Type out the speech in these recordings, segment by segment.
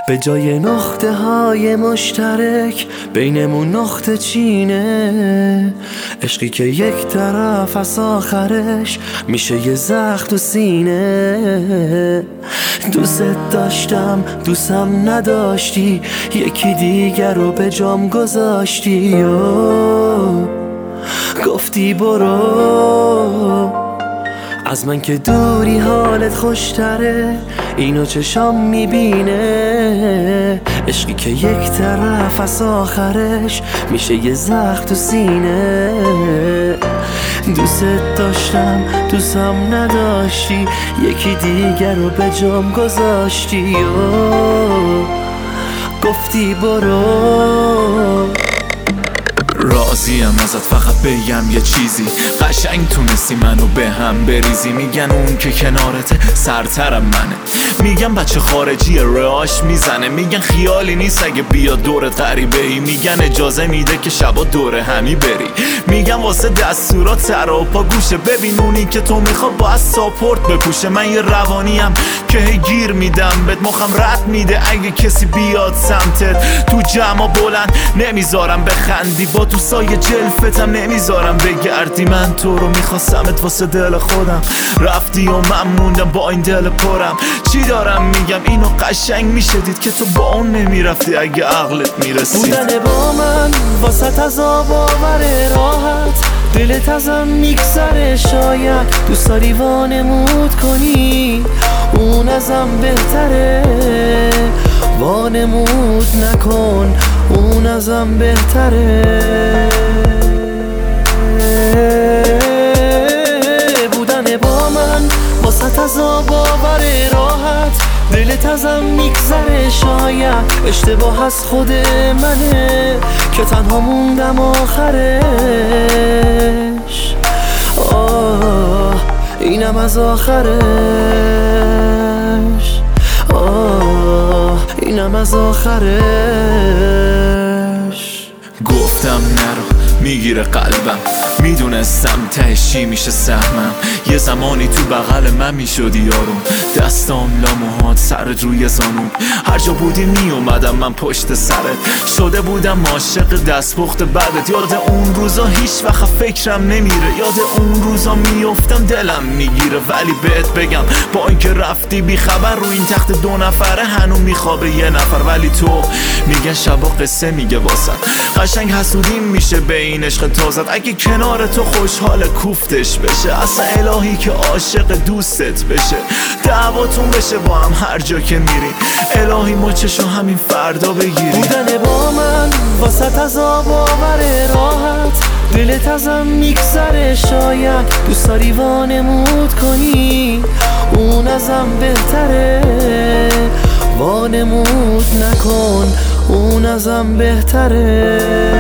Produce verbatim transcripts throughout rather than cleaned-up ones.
به جای نقطه های مشترک بینمون نقطه چینه. عشقی که یک طرف از آخرش میشه یه زخم تو سینه. دوست داشتم دوستم نداشتی، یکی دیگر رو به جام گذاشتی و گفتی برو. از من که دوری حالت خوشتره، اینو چشام میبینه. عشقی که یک طرف از آخرش میشه یه زخم تو سینه. دوست داشتم دوستم نداشتی، یکی دیگر رو به جام گذاشتی و گفتی برو. راضیم ازت فقط بگم یه چیزی، قشنگ تونستی منو به هم بریزی. میگن اون که کنارته سرترم منه، میگن بچه خارجی رهاش میزنه. میگن خیالی نیست اگه بیا دور غریبه ای، میگن اجازه میده که شبا دور همی بری. میگن واسه دستورات سر و پا گوشه، ببین اونی که تو میخواد باید ساپورت بپوشه. من یه روانیم که هی گیر میدم بهت، مخم رد میده اگه کسی بیاد سمتت. تو جمع بلند نمیذارم بخندی، با تو سایه جلفتم نمیذارم بگردی. من تو رو میخواستمت واسه دل خودم، رفتی و من موندم با این دل پرم. چی دارم میگم اینو قشنگ میشه دید که تو با اون نمیرفتی اگه عقلت میرسید. بودن با من واسه تذاب آور راحت، دلت ازم میگذره شاید دوست داری وانمود کنی، اون ازم بهتره. وانمود نکن اون ازم بهتره. بودن با من واسه تذاب آور راحت، دلت ازم میگذره شاید اشتباه از خود منه که تنها موندم آخرش. آه اینم از آخرش. آه اینم از آخرش. گفتم نرو میگیره قلبم، میدونستم تهش چی میشه سهمم. یه زمانی تو بغل من میشدی یارم، دستام لاموهات سرت روی زانوم. هر جا بودی میومدم من پشت سرت، شده بودم عاشق دستپخت بعدت. یاد اون روزا هیچ وقت فکرم نمیره، یاد اون روزا میافتم دلم میگیره. ولی بهت بگم با اینکه رفتی بی خبر، رو این تخت دو نفره هنو میخوابه یه نفر. ولی تو میگن شبا قصه میگه واسه، قشنگ حسودیم میشه به این عشق تازت. اگه کنار تو خوشحال کوفتش بشه، اصلا الهی که عاشق دوستت بشه. دعواتون بشه با هم هر جا که میری، الهی مچشو همین فردا بگیری. بودن با من واسه تذاب آور راحت، دلت ازم میگذره شاید دوست داری وانمود کنی، اون ازم بهتره. وانمود نکن اون ازم بهتره.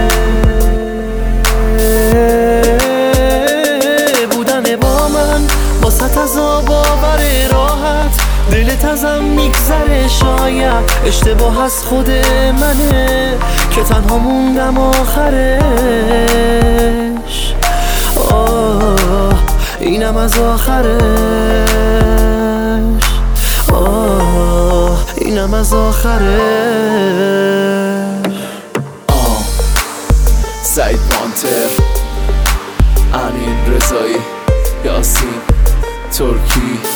بودن با من واسه تذاب آور راحت، دلت ازم میگذره شاید اشتباه از خود منه که تنها موندم آخرش. آه اینم از آخرش. آه اینم از آخرش. آه سعید پانتر، امین رضایی، یاسین ترکی.